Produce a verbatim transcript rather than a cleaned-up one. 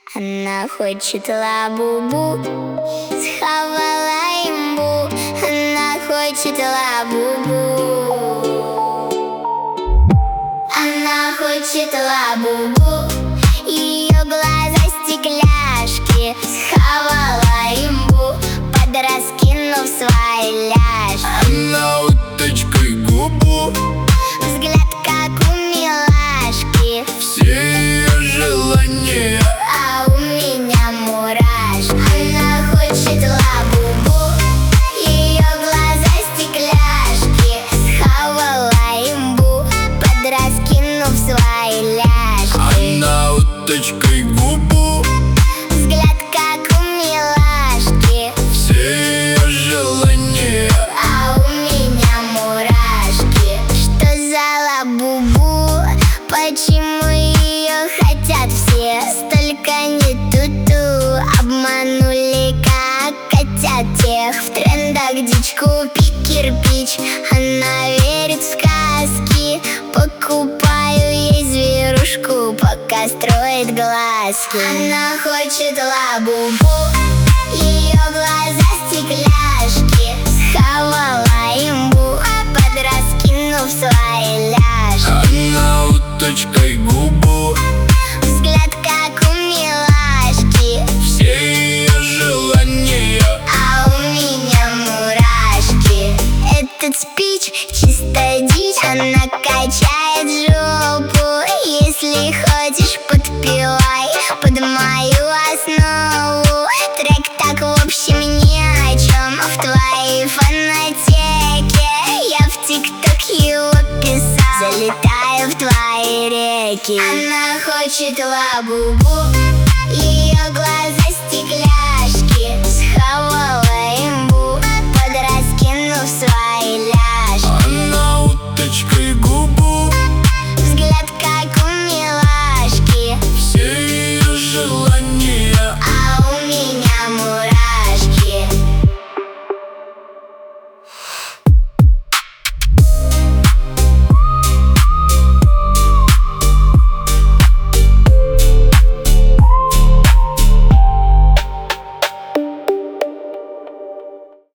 Она хочет лабубу, схавала имбу. Она хочет лабубу. Она хочет лабубу. Ее глаза стекляшки, схавала имбу, подраскинув свои ляжки. Она уточкой губу, взгляд как у милашки, все ее желания, а у меня мурашки. Она хочет лабубу, ее глаза стекляшки, схавала имбу, подраскинув свои ляжки. она уточкой губу, взгляд как у милашки, все ее желания, а у меня мурашки. Что за лабубу? Почему ее хотят все? Столько не ту-ту, обманули как котят тех. В трендах дичь, купи кирпич, она верит в сказки. Покупаю ей зверушку, пока строит глазки. Она хочет лабубу, ее глаза стекляшки, схавала имбу, подраскинув свои ляжки. она уточкой губу, взгляд как у милашки, все ее желания, а у меня мурашки. Этот спич чисто дичь, она качает жопу. Если хочешь, подпевай под мою основу. Трек так в общем ни о чем, в твоей фонотеке. Я в тикток его писал, залетаю в твои реки. Она хочет лабубу.